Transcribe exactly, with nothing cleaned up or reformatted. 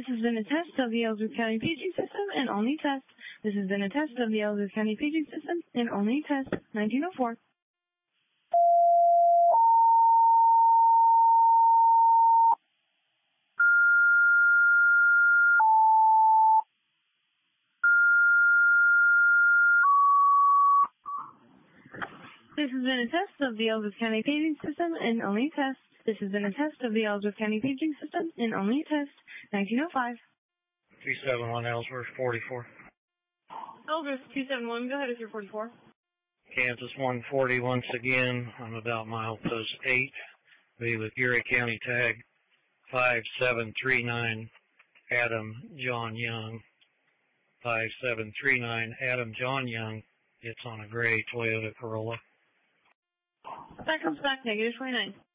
has been a test of the Ellsworth County paging system and only test. This has been a test of the Ellsworth County paging system and only test. nineteen oh four. This has been a test of the Ellsworth County paging system and only test. This has been a test of the Ellsworth County paging system and only test. nineteen oh five. two seven one Ellsworth, forty-four. Ellsworth two seven one, go ahead with your forty-four. Kansas one forty once again. I'm about milepost eight. Be with Erie County tag five seven three nine Adam John Young. five seven three nine Adam John Young. It's on a gray Toyota Corolla. That comes back negative twenty-nine.